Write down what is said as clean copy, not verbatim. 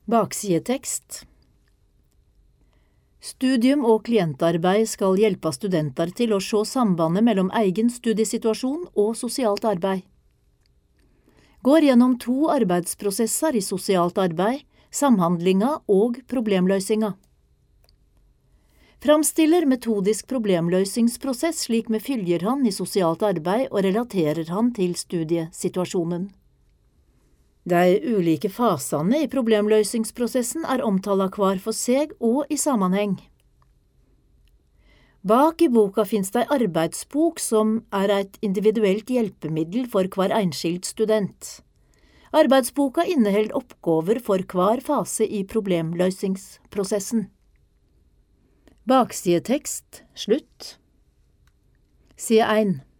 Baksidetekst. Studium og klientarbeid skal hjelpe studenter til å se sambandet mellom egen studiesituasjon og sosialt arbeid. Går gjennom 2 arbeidsprosesser i sosialt arbeid, samhandlinga og problemløysinga. Framstiller metodisk problemløysingsprosess slik vi følger han i sosialt arbeid og relaterer han til studiesituasjonen. De ulike fasene i problemløysingsprosessen er omtalt hver for seg og i sammenheng. Bak i boka finnes det en arbeidsbok som er et individuelt hjelpemiddel for hver enskild student. Arbeidsboka inneholder oppgaver for hver fase i problemløysingsprosessen. Baksidetekst, slutt. Side 1.